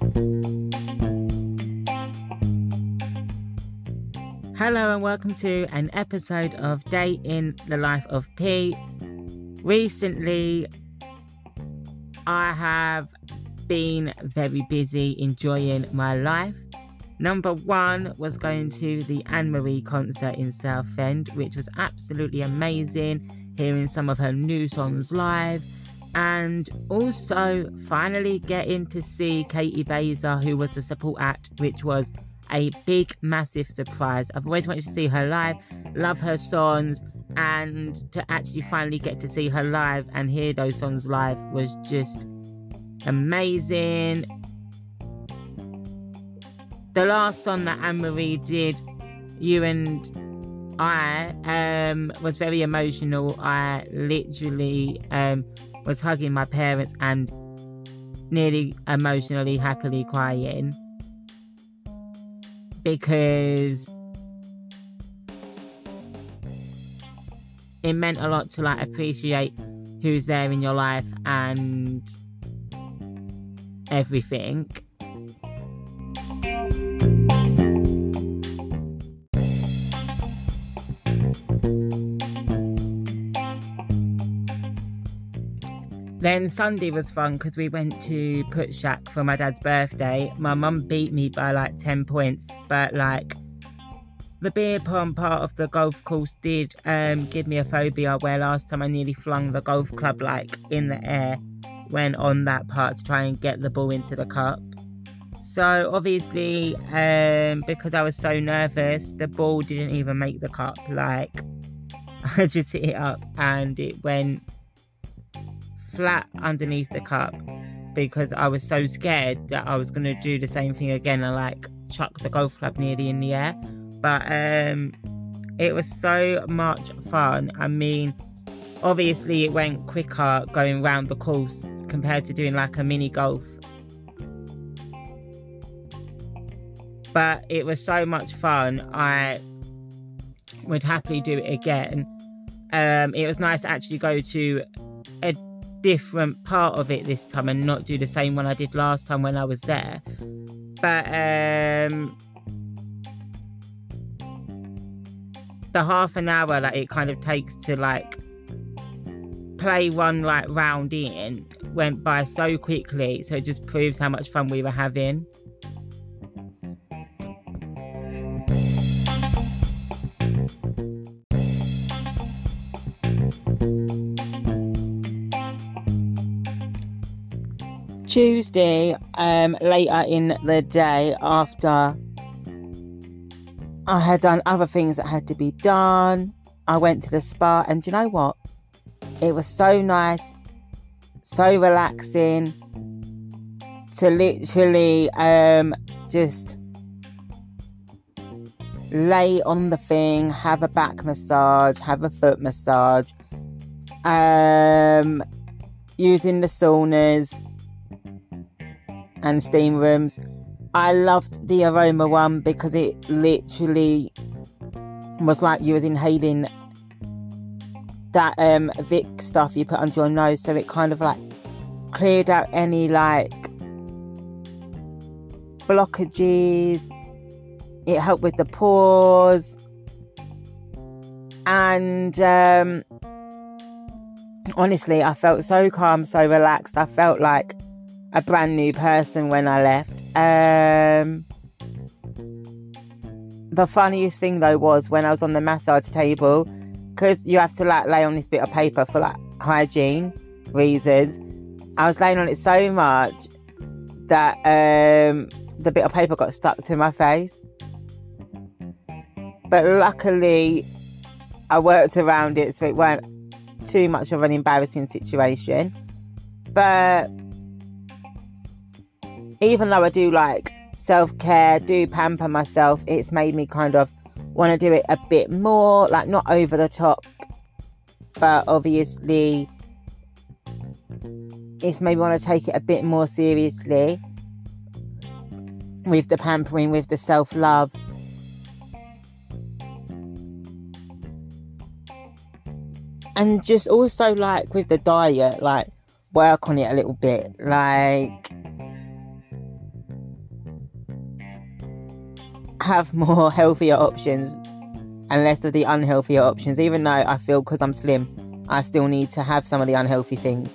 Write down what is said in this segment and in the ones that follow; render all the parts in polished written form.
Hello and welcome to an episode of Day in the Life of P. Recently, I have been very busy enjoying my life. Number one was going to the Anne-Marie concert in Southend, which was absolutely amazing, hearing some of her new songs live, and also finally getting to see Katie Baser, who was the support act, which was a big, massive surprise. I've always wanted to see her live, love her songs, and to actually finally get to see her live and hear those songs live was just amazing. The last song that Anne-Marie did, You and I, was very emotional. I literally was hugging my parents and nearly emotionally, happily crying, because it meant a lot to appreciate who's there in your life and everything. Then Sunday was fun because we went to Put Shack for my dad's birthday. My mum beat me by 10 points, but the beer pong part of the golf course did give me a phobia, where last time I nearly flung the golf club in the air when on that part to try and get the ball into the cup. So obviously, because I was so nervous, the ball didn't even make the cup. I just hit it up and it went flat underneath the cup, because I was so scared that I was going to do the same thing again and chuck the golf club nearly in the air. But it was so much fun. I mean, obviously it went quicker going round the course compared to doing a mini golf, but it was so much fun. I would happily do it again. It was nice to actually go to a different part of it this time and not do the same one I did last time when I was there. But the half an hour that it kind of takes to play one round in went by so quickly, so it just proves how much fun we were having. Tuesday, later in the day, after I had done other things that had to be done, I went to the spa, and do you know what? It was so nice, so relaxing to literally just lay on the thing, have a back massage, have a foot massage, using the saunas and steam rooms. I loved the aroma one because it literally was like you was inhaling that Vic stuff you put under your nose, so it kind of cleared out any blockages. It helped with the pores, and honestly, I felt so calm, so relaxed. I felt like a brand new person when I left. The funniest thing though was when I was on the massage table, because you have to lay on this bit of paper for hygiene reasons. I was laying on it so much that the bit of paper got stuck to my face, but luckily I worked around it so it weren't too much of an embarrassing situation. But even though I do self-care, do pamper myself, it's made me kind of want to do it a bit more, not over the top, but obviously it's made me want to take it a bit more seriously with the pampering, with the self-love. And just also with the diet, work on it a little bit. have more healthier options and less of the unhealthier options. Even though I feel because I'm slim, I still need to have some of the unhealthy things.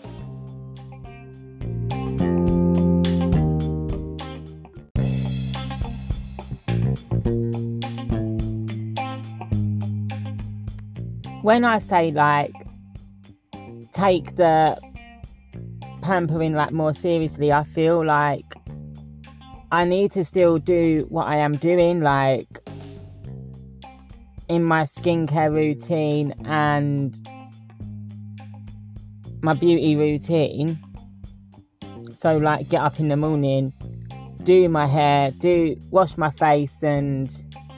When I say like take the pampering like more seriously, I feel like I need to still do what I am doing, like in my skincare routine and my beauty routine. So like get up in the morning, do my hair, wash my face and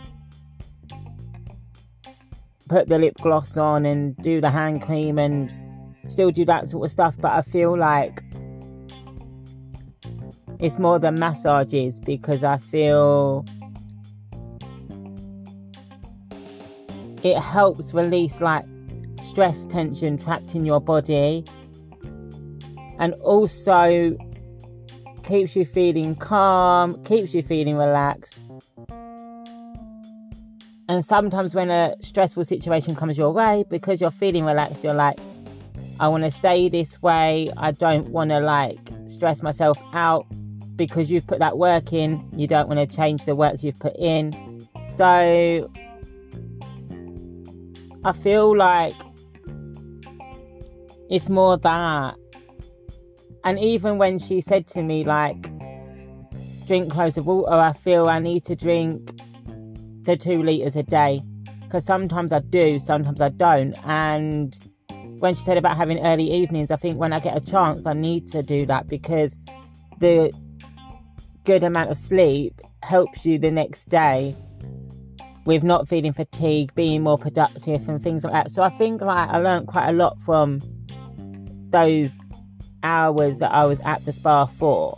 put the lip gloss on and do the hand cream and still do that sort of stuff. But I feel like it's more than massages, because I feel it helps release like stress, tension trapped in your body, and also keeps you feeling calm, keeps you feeling relaxed. And sometimes when a stressful situation comes your way, because you're feeling relaxed, you're like, I want to stay this way. I don't want to like stress myself out, because you've put that work in. You don't want to change the work you've put in. So I feel like it's more that. And even when she said to me like, drink loads of water, I feel I need to drink the 2 litres a day, because sometimes I do, sometimes I don't. And when she said about having early evenings, I think when I get a chance I need to do that, because the good amount of sleep helps you the next day with not feeling fatigued, being more productive and things like that. So I think like I learned quite a lot from those hours that I was at the spa for.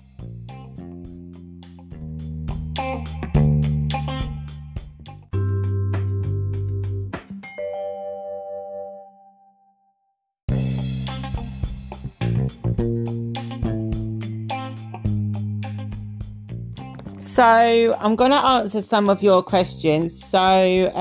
So I'm going to answer some of your questions. So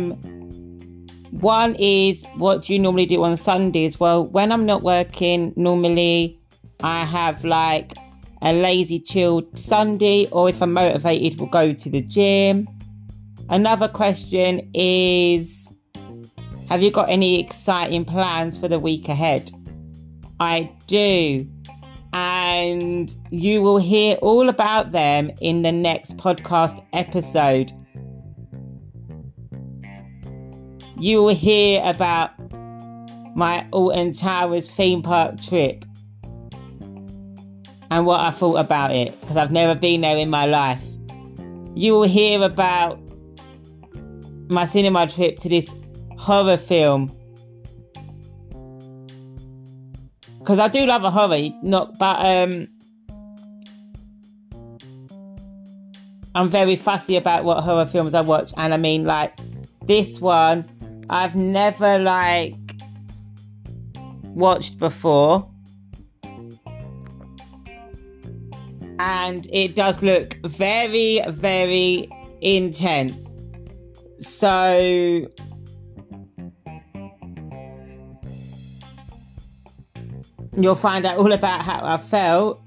one is, what do you normally do on Sundays? Well, when I'm not working, normally I have like a lazy chilled Sunday, or if I'm motivated, we'll go to the gym. Another question is, have you got any exciting plans for the week ahead? I do. And you will hear all about them in the next podcast episode. You will hear about my Alton Towers theme park trip and what I thought about it, because I've never been there in my life. You will hear about my cinema trip to this horror film, because I do love a horror, I'm very fussy about what horror films I watch. And I mean, like, this one I've never like watched before, and it does look very, very intense. So you'll find out all about how I felt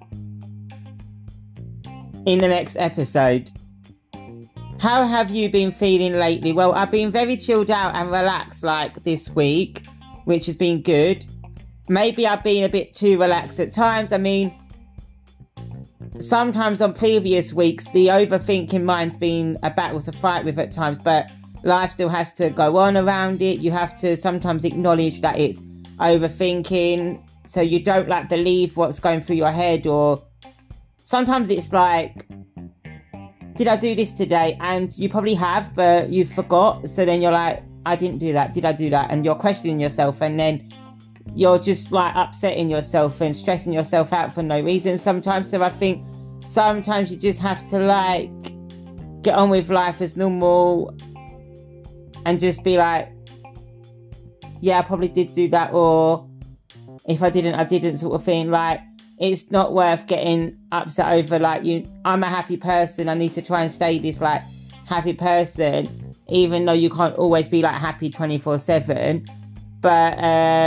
in the next episode. How have you been feeling lately? Well, I've been very chilled out and relaxed like this week, which has been good. Maybe I've been a bit too relaxed at times. I mean, sometimes on previous weeks, the overthinking mind's been a battle to fight with at times, but life still has to go on around it. You have to sometimes acknowledge that it's overthinking, so you don't like believe what's going through your head. Or sometimes it's like, did I do this today? And you probably have, but you forgot. So then you're like, I didn't do that. Did I do that? And you're questioning yourself, and then you're just like upsetting yourself and stressing yourself out for no reason sometimes. So I think sometimes you just have to like get on with life as normal and just be like, yeah, I probably did do that, or if I didn't, I didn't, sort of thing. Like, it's not worth getting upset over, like, I'm a happy person, I need to try and stay this like happy person, even though you can't always be like happy 24/7. But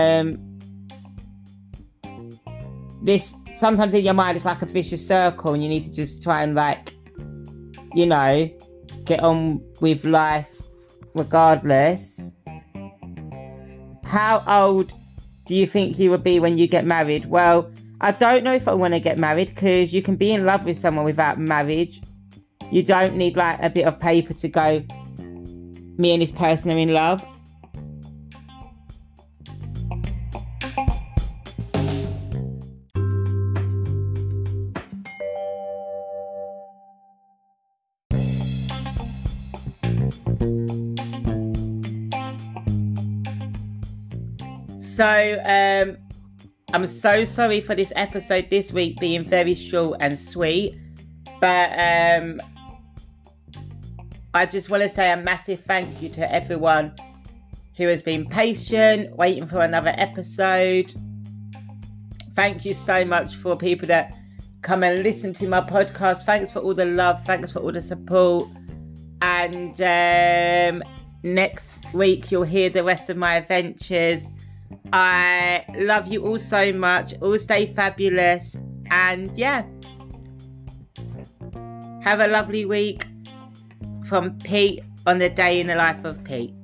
this sometimes in your mind it's like a vicious circle, and you need to just try and like, you know, get on with life regardless. How old do you think you will be when you get married? Well, I don't know if I want to get married, because you can be in love with someone without marriage. You don't need like a bit of paper to go, me and this person are in love. So, I'm so sorry for this episode this week being very short and sweet, but I just want to say a massive thank you to everyone who has been patient, waiting for another episode. Thank you so much for people that come and listen to my podcast. Thanks for all the love, thanks for all the support, and next week you'll hear the rest of my adventures. I love you all so much. All stay fabulous. And yeah, have a lovely week from Pete on the day in the life of Pete.